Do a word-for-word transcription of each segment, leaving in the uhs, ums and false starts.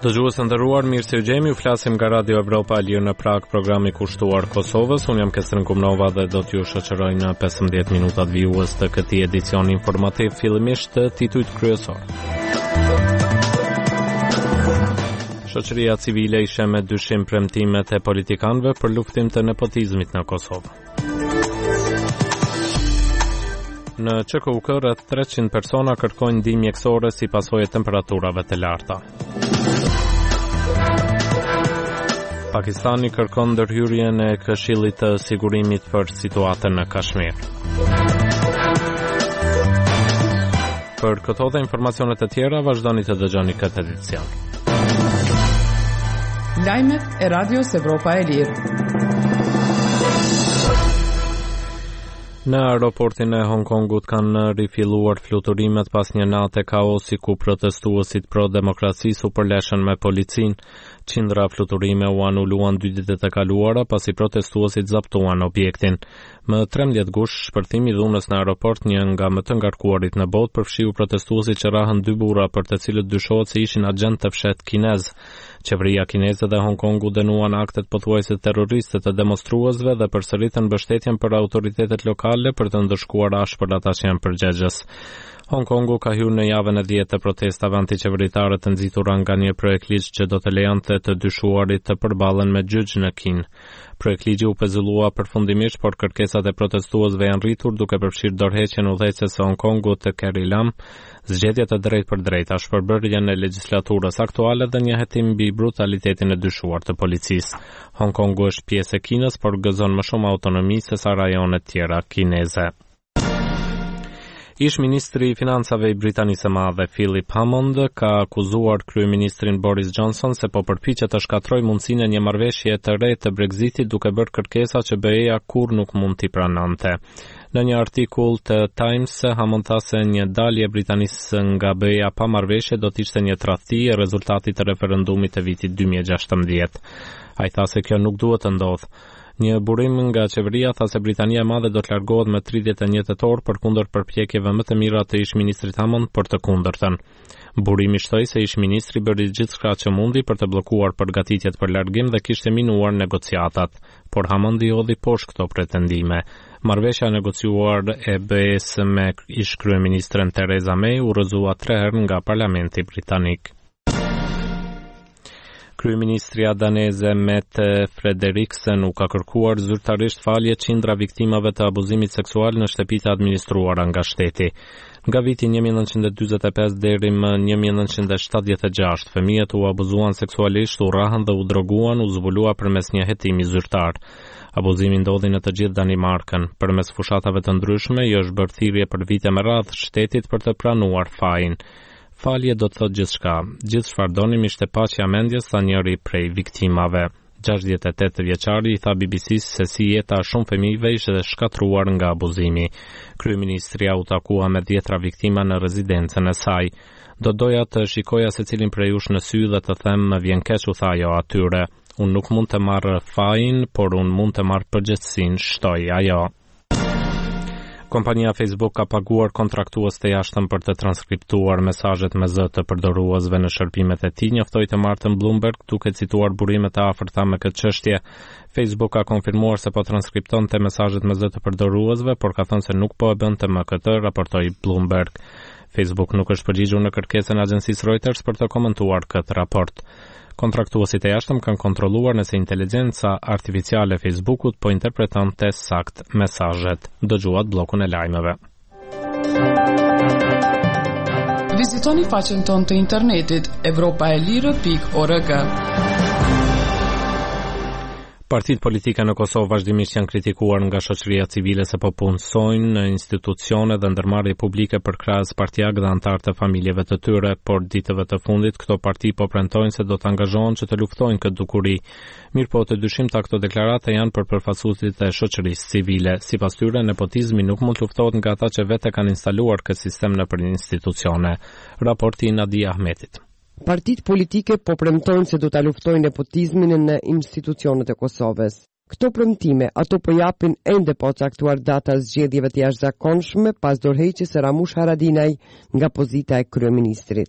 Dëgjues të nderuar, mirë se u gjemi, u flasim nga Radio Evropa e Lirë në Prag, programi kushtuar Kosovës. Unë jam Kestrin Kumnova dhe do t'ju shoqëroj në pesëmbëdhjetë minutat vijues të këtij edicion informativ, fillimisht të titujt kryesor. Shoqëria civile ishte me dyshim premtimet e politikanëve për luftim të nepotizmit në Kosovë. Në Q K U K rreth treqind persona kërkojnë ndihmë mjekësore si pasojë e temperaturave të larta. Pakistani kërkon ndërhyrjen e Këshillit të Sigurimit për situatën në Kashmir. Për këto dhe informacionet e tjera, vazhdoni të dëgjoni këtë edicion. Lajmet e Radios Evropa e Lirë. Në aeroportin e Hong Kongut kanë rifilluar fluturimet pas një nate kaosi ku protestuesit pro-demokracisë u përleshën me policin. Qindra fluturime u anuluan dy ditët e kaluara pasi protestuesit zaptuan objektin. Më trembëdhjetë gush, shpërthimi i dhunës në aeroport, një nga më të ngarkuarit në botë, përfshiu protestuesit që rahën dy burra për të cilët dyshohet se ishin agent të fshet kinez. Qeveria kineze dhe Hong Kongu dënuan aktet pothuajse terroriste të demonstruesve dhe përsëritën mbështetjen për autoritetet lokale për të ndëshkuar ashpër ata që janë përgjegjës. Hong Kongu ka hyrë në javën e dhjetë të protestave antiqeveritare të nxitura nga një projektligj që do të lejonte të dyshuarit të përballen me gjyq në Kinë. Projektligji u pezullua përfundimisht, por kërkesat e protestuesve janë rritur duke përfshirë dorëheqjen udhëheqëse së Hong Kongut të Carrie Lam, zgjedhje të drejtë për drejtë, ashpërbërjen e legjislaturës aktuale dhe një hetim mbi brutalitetin e dyshuar të policisë. Hong Kongu është pjesë e Kinës, por gëzon më shumë autonomi se sa rajonet tjera kineze. Ish ministri i financave i Britanisë së Madhe Philip Hammond ka akuzuar kryeministrin Boris Johnson se po përpiqet të shkatrojë mundësinë e një marrëveshje të re të Brexitit duke bërë kërkesa që B E-ja kurrë nuk mund t'i pranonte. Në një artikull të Times, Hammond tha se një dalje e Britanisë nga B E-ja pa marrëveshje do të ishte një tradhti e rezultatit të referendumit të vitit dy mijë e gjashtëmbëdhjetë. Ai tha se kjo nuk duhet të ndodhë. Një burim nga qeveria tha se Britania e Madhe do të largohet me tridhjetë e një tetor përkundër përpjekjeve më të mira të ish-ministrit Hammond për të kundërtën. Burimi shtoi se ish-ministri bëri gjithçka që mundi për të bllokuar përgatitjet për largim dhe kishte minuar negociatat, por Hammond i hodhi poshtë këto pretendime. Marrëveshja e negociuar e B E-s me ish-kryeministren Theresa May u rrëzua tre herë nga Parlamenti britanik. Kryeministria daneze Mette Frederiksen u ka kërkuar zyrtarisht falje qindra viktimave të abuzimit seksual në shtëpitë administruara nga shteti. Nga viti një mijë e nëntëqind e dyzet e pesë deri më një mijë e nëntëqind e shtatëdhjetë e gjashtë, fëmijët u abuzuan seksualisht, u rrahën dhe u droguan, u zbulua përmes një hetimi zyrtar. Abuzimi ndodhi në të gjithë Danimarkën. Përmes fushatave të ndryshme, i është bërë thirrje për vite me radhë shtetit për të pranuar fajin. Falje do të thotë gjithçka. Gjithë çfarë donim ishte paqja mendjes, tha njëri prej viktimave. gjashtëdhjetë e tetë vjeçari i tha B B C-s se si jeta shumë fëmijëve ishte shkatruar nga abuzimi. Kryeministria u takua me dhjetra viktima në rezidencën e saj. Do doja të shikoja secilin prej jush në sy dhe të them më vjen keq, u tha ajo atyre. Unë nuk mund të marr fajin, por unë mund të marr përgjegjësinë, shtoi ajo. Kompania Facebook ka paguar kontraktues të jashtëm për të transkriptuar mesazhet me zë të përdoruesve në shërbimet e tij, njoftoi të martën Bloomberg duke cituar burimet e afërta me këtë çështje. Facebook ka konfirmuar se po transkriptonte mesazhet me zë të përdoruesve, por ka thënë se nuk po e bënte më këtë, raportoi Bloomberg. Facebook nuk është përgjigjur në kërkesën e agjencisë Reuters për të komentuar këtë raport. Kontraktuesit e jashtëm kanë kontrolluar nëse inteligjenca artificiale e Facebookut po interpretonte sakt mesazhet. Dëgjuat bllokun e lajmeve. Vizitoni faqen tonë të internetit evropa e lirë pikë org. Partitë politike në Kosovë vazhdimisht janë kritikuar nga shoqëria civile se po punësojnë në institucione dhe ndërmarrje publike për krahas partijak dhe anëtar të familjeve të tyre, por ditëve të fundit këto parti po premtojnë se do të angazhohen që të luftojnë këtë dukuri. Mirëpo të dyshimta këto deklarate janë për përfaqësuesit e shoqërisë civile. Sipas tyre, nepotizmi nuk mund të luftohet nga ata që vetë kanë instaluar këtë sistem nëpër institucione. Raporti i Nadia Ahmetit. Partitë politike po premtojnë se do ta luftojnë nepotizmin në institucionet e Kosovës. Këto premtime ato po japin ende pa caktuar data zgjedhjeve të jashtëzakonshme pas dorëheqjes së Ramush Haradinaj nga pozita e kryeministrit.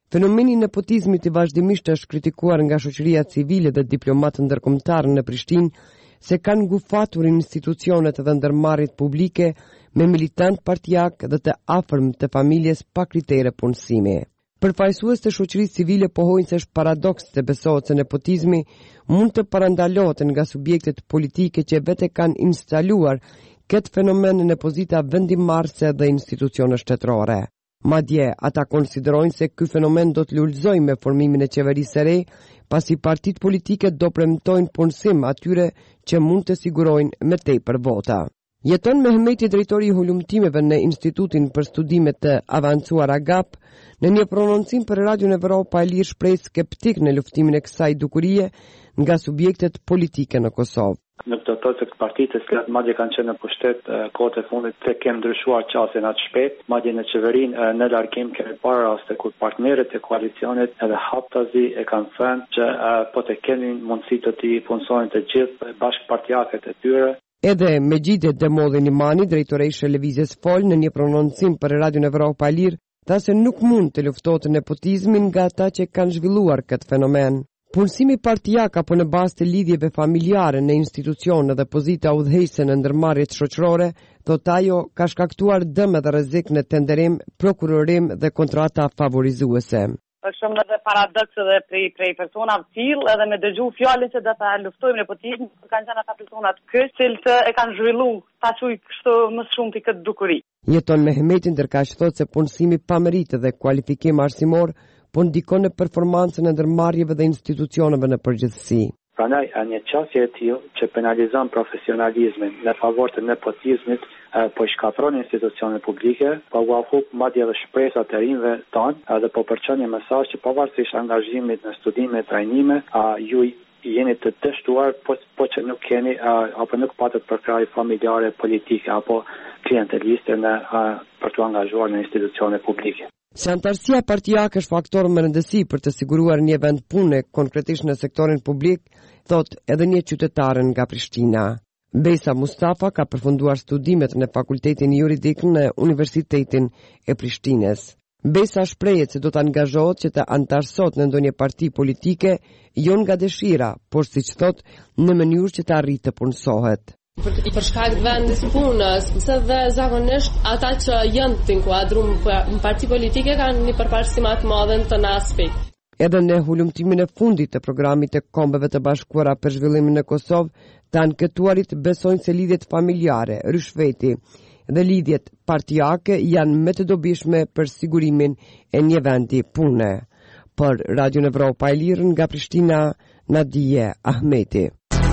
Fenomeni i nepotizmit i vazhdimisht është kritikuar nga shoqëria civile dhe diplomatë ndërkombëtarë në Prishtinë se kanë ngufatur institucionet dhe ndërmarrjet publike me militant partijak dhe të afërm të familjes pa kritere punësimi. Përfaqësues të shoqërisë civile pohojnë se është paradoks të besohet se nepotizmi mund të parandalohet nga subjektet politike që vetë kanë instaluar këtë fenomen në pozita vendimmarrëse dhe institucione shtetërore. Madje ata konsiderojnë se ky fenomen do të lullëzojë me formimin e qeverisë së re, pasi partitë politike do premtojnë punësim atyre që mund të sigurojnë me tepër vota. Jeton Mehmeti, drejtori i hulumtimeve në Institutin për Studime të Avancuara GAP, në një prononcim për Radion Evropa e Lirë shpreh skeptik në luftimin e kësaj dukurie nga subjektet politike në Kosovë. Në këtë të të partitë të cilat madje kanë qenë në pushtet kohët e fundit të kemë ndryshuar qasjen atë shpejt, madje në qeverinë në largim kemi parë raste kur partnerët e koalicionit edhe haptazi e kanë thënë që po të keni mundësi të t'i punësojnë të gjithë bashkëpartijakët e tyre. Edhe Mejide Demodhin Imani, drejtoresha e Lëvizjes Fol, në një prononcim për Radion Evropa e Lirë, tha se nuk mund të luftohet nepotizmin nga ata që kanë zhvilluar këtë fenomen. Punësimi partijak apo në bazë të lidhjeve familjare në institucione dhe pozita udhëheqëse në ndërmarrjet shoqërore, thotë ajo ka shkaktuar dëm dhe rrezik në tenderim, prokurorim dhe kontrata favorizuese. Është shumë edhe paradoks edhe prej prej personave të tillë, edhe me dëgju fjalën se do ta luftojmë nepotizmin, kanë qenë ata persona të kësaj që e kanë zhvilluar ta çuj kështu më shumë ti këtë dukuri. Jeton Mehmeti, ndërkaq thotë se punësimi pa meritë dhe kualifikim arsimor po ndikon në performancën e ndërmarrjeve dhe institucioneve në përgjithësi. Prandaj, një qasje e tillë që penalizon profesionalizmin në favor të nepotizmit, po i shkatron institucionet publike, po u afuk madje edhe shpresat e rinjve tanë, dhe po përçon një mesazh që pavarësisht angazhimit në studime e trajnime, ju jeni të dështuar, po, po që nuk keni apo nuk patët përkrahje familjare, politike apo klienteliste në për të angazhuar në institucione publike. Se antarësia partijake është faktor më rëndësi për të siguruar një vend pune konkretisht në sektorin publik, thot edhe një qytetare nga Prishtina. Besa Mustafa ka përfunduar studimet në Fakultetin Juridik në Universitetin e Prishtinës. Besa shprehet se do të angazhohet që të antarësot në ndonjë parti politike, jo nga dëshira, por siç thot, në mënyrë që të arrijë të punësohet. Për, për shkak të vendit punës, se dhe zakonisht ata që janë të inkuadruar në parti politike kanë një përparësi më të madhe në të në aspekt. Edhe në hulumtimin e fundit të programit të Kombeve të Bashkuara për zhvillimin në Kosovë, të ankethtuarit besojnë se lidhjet familjare, rishveti dhe lidhjet partijake janë më të dobishme për sigurimin e një vendi pune. Për Radion Evropa e Lirë nga Prishtina, Nadije Ahmeti.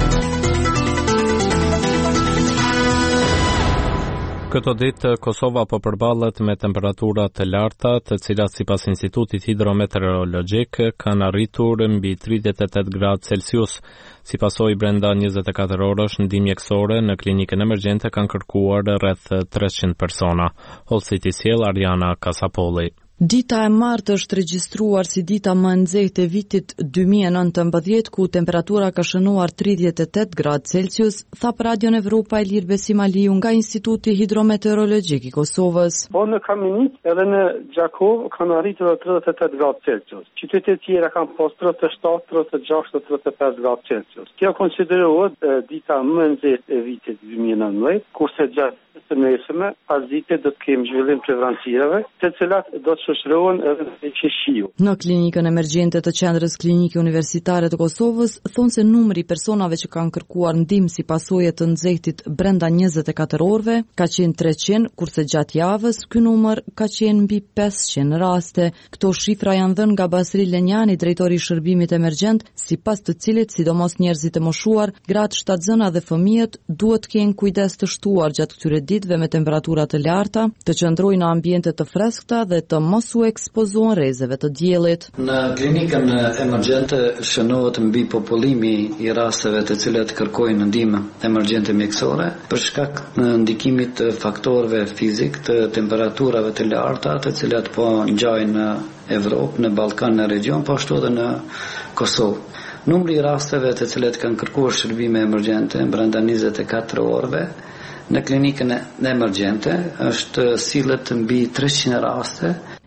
Këto ditë Kosova po përballet me temperatura të larta, të cilat sipas Institutit Hidrometeorologjik kanë arritur mbi tridhjetë e tetë gradë Celsius. Si pasojë brenda njëzet e katër orësh ndihmë mjekësore në klinikën emergjente kanë kërkuar rreth treqind persona. Holsiti sjell Ariana Kasapolli. Dita e martë është regjistruar si dita më e nxehtë e vitit dy mijë e nëntëmbëdhjetë, ku temperatura ka shënuar tridhjetë e tetë gradë Celsius, tha për Radion Evropa e Lirë Besim Aliu nga Instituti Hidrometeorologjik i Kosovës. Po në Kaminit edhe në Gjakov kanë arritur tridhjetë e tetë gradë Celsius. Qytetet tjera kanë pas tridhjetë e shtatë, tridhjetë e gjashtë, tridhjetë e pesë gradë Celsius. Kjo konsiderohet dita më e nxehtë e vitit dy mijë e nëntëmbëdhjetë, kurse gjatë të nesërme pas dite do të kemi zhvillim të vranësirave, të cilat do të shoqërohen edhe me qeshiu. Në klinikën emergjente të qendrës klinike universitare të Kosovës thonë se numri i personave që kanë kërkuar ndihmë si pasojë të nxehtit brenda njëzet e katër orëve ka qenë treqind, kurse gjatë javës ky numër ka qenë mbi pesëqind raste. Këto shifra janë dhënë nga Basri Lenjani, drejtori i shërbimit emergjent, sipas të cilit sidomos njerëzit e moshuar, gratë, shtatzëna dhe fëmijët duhet të kenë kujdes të shtuar gjatë këtyre ditëve me temperatura të larta, të qëndrojnë në ambiente të freskëta dhe të mos u ekspozohen rrezeve të diellit. Në klinikën emergjente shënohet mbi popullimi i rasteve të cilat kërkojnë ndihmë emergjente mjekësore për shkak të ndikimit të faktorëve fizik të temperaturave të larta, të cilat po ngjajnë në Evropë, në Ballkan, në region, po ashtu edhe në Kosovë. Numri i rasteve të cilat kanë kërkuar shërbime emergjente brenda njëzet e katër orëve në klinikën emergjente është sillet mbi treqind raste.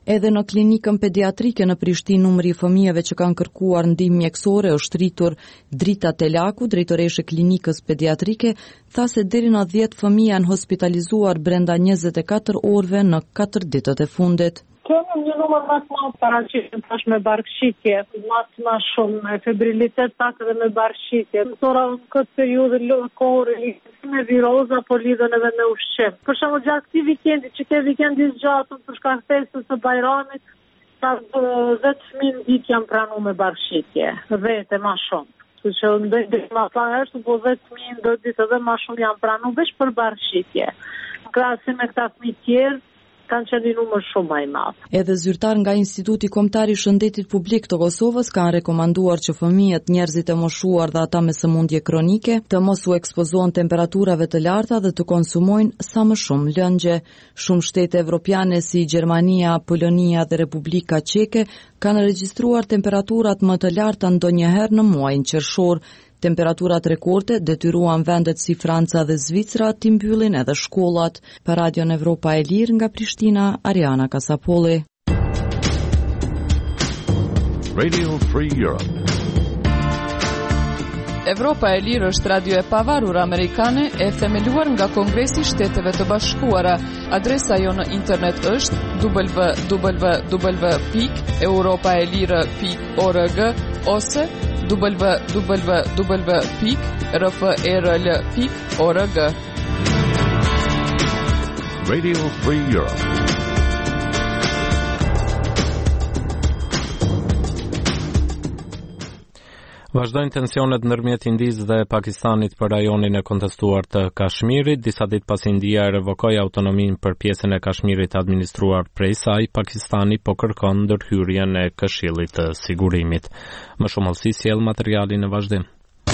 Edhe në klinikën pediatrike në Prishtinë, numri i fëmijëve që kanë kërkuar ndihmë mjekësore është rritur. Drita Telaku, drejtoreshe klinikës pediatrike, tha se deri në dhjetë fëmijë janë hospitalizuar brenda njëzet e katër orëve në katër ditët e fundit. Kemi një numër më të madh paraqitje tash me barkëshitje, më të më shumë me febrilitet pak edhe me barkëshitje. Mësora në këtë periudhë kohore me viroza po lidhen edhe me ushqim. Për shembull gjatë këtij vikendi, që ke vikendi zgjatur për shkak të festës së Bajramit, sa dhjetë fëmijë ditë janë pranuar me barkëshitje, vetë më shumë. Kështu që ndonjë më parë, po vetë fëmijë do ditë edhe më shumë janë pranuar veç për barkëshitje. Krahasim me këta fëmijë tjerë kanë qenë një numër shumë më i madh. Edhe zyrtar nga Instituti Kombëtar i Shëndetit Publik të Kosovës kanë rekomanduar që fëmijët, njerëzit e moshuar dhe ata me sëmundje kronike të mos u ekspozohen temperaturave të larta dhe të konsumojnë sa më shumë lëngje. Shumë shtete evropiane si Gjermania, Polonia dhe Republika Çeke kanë regjistruar temperaturat më të larta ndonjëherë në muajin qershor. Temperaturat rekorde detyruan vendet si Franca dhe Zvicra të mbyllin edhe shkollat. Për Radion Evropa e Lirë nga Prishtina, Ariana Kasapolli. Radio Free Europe. Evropa e Lirë është radio e pavarur amerikane e themeluar nga Kongresi i Shteteve të Bashkuara. Adresa jo në internet është w w w pikë europaelire pikë org ose w w w pikë r f e r l pikë org. Radio Free Europe. Vazhdojnë tensionet ndërmjet Indisë dhe Pakistanit për rajonin e kontestuar të Kashmirit. Disa ditë pas India e revokoi autonominë për pjesën e Kashmirit administruar prej saj, Pakistani po kërkon ndërhyrjen e Këshillit të Sigurimit. Më shumë hollësi sjell materialin në vazhdim.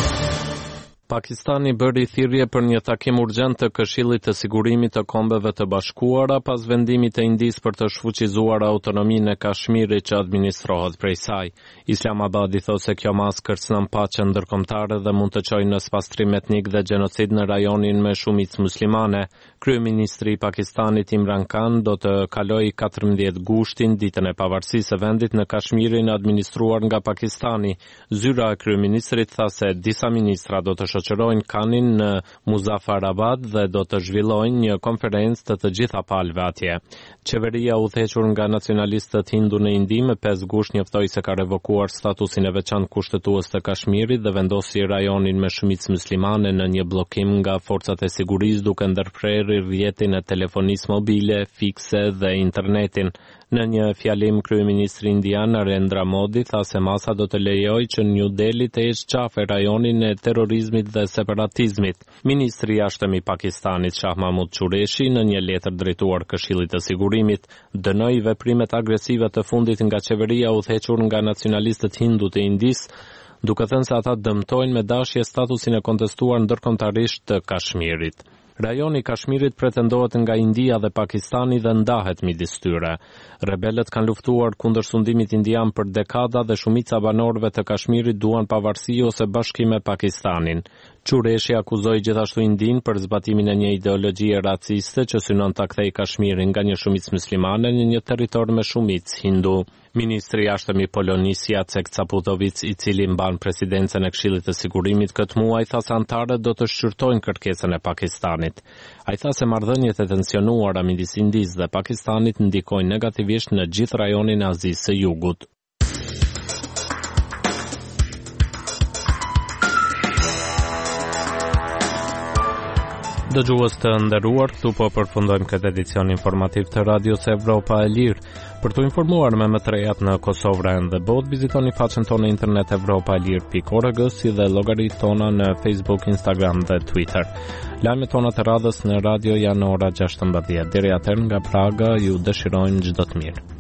Pakistani bëri thirrje për një takim urgjent të Këshillit të Sigurimit të Kombeve të Bashkuara pas vendimit të Indisë për të shfuqizuar autonominë e Kashmirit që administrohet prej saj. Islamabadi thotë se kjo mas kërcënon paqen ndërkombëtare dhe mund të çojë në spastrim etnik dhe gjenocid në rajonin me shumicë muslimane. Kryeministri i Pakistanit Imran Khan do të kalojë katërmbëdhjetë gushtin, ditën e pavarësisë së vendit në Kashmirin administruar nga Pakistani. Zyra e kryeministrit tha se disa ministra do të shoqërojnë Khanin në Muzaffarabad dhe do të zhvillojnë një konferencë të të gjitha palëve atje. Qeveria udhëhequr nga nacionalistët hindu në Indi më pesë gusht njoftoi se ka revokuar statusin e veçantë kushtetues të Kashmirit dhe vendosi rajonin me shumicë muslimane në një bllokim nga forcat e sigurisë duke ndërprerë rrjetin e telefonisë mobile, fikse dhe internetin. Në një fjalim, kryeministri indian Narendra Modi tha se masa do të lejojë që New Delhi të heqë qafe rajonin e terrorizmit dhe separatizmit. Ministri i jashtëm i Pakistanit Shah Mahmud Qureshi në një letër drejtuar Këshillit të Sigurimit dënoi veprimet agresive të fundit nga qeveria udhëhequr nga nacionalistët hindu të Indisë, duke thënë se ata dëmtojnë me dashje statusin e kontestuar ndërkombëtarisht të Kashmirit. Rajoni i Kashmirit pretendohet nga India dhe Pakistani dhe ndahet midis tyre. Rebelët kanë luftuar kundër sundimit indian për dekada dhe shumica banorëve të Kashmirit duan pavarësi ose bashkim me Pakistanin. Qureshi akuzoi gjithashtu Indin për zbatimin e një ideologjie raciste që synon ta kthejë Kashmirin nga një shumicë muslimane në një territor me shumicë hindu. Ministri i jashtëm i Polonisë Jacek Caputovic, i cili mban presidencën e Këshillit të Sigurimit këtë muaj, tha se anëtarët do të shqyrtojnë kërkesën e Pakistanit. Ai tha se marrëdhëniet e tensionuara midis Indisë dhe Pakistanit ndikojnë negativisht në gjithë rajonin e Azisë së Jugut. Dëgjues të nderuar, këtu po përfundojmë këtë edicion informativ të Radios Evropa e Lirë. Për të informuar me më të rejat në Kosovë dhe botë, vizitoni faqen tonë në internet europa e lirë pikë org si dhe llogaritë tona në Facebook, Instagram dhe Twitter. Lajmet tona të radhës në radio janë ora gjashtëmbëdhjetë. Deri atëherë nga Praga ju dëshirojmë çdo të mirë.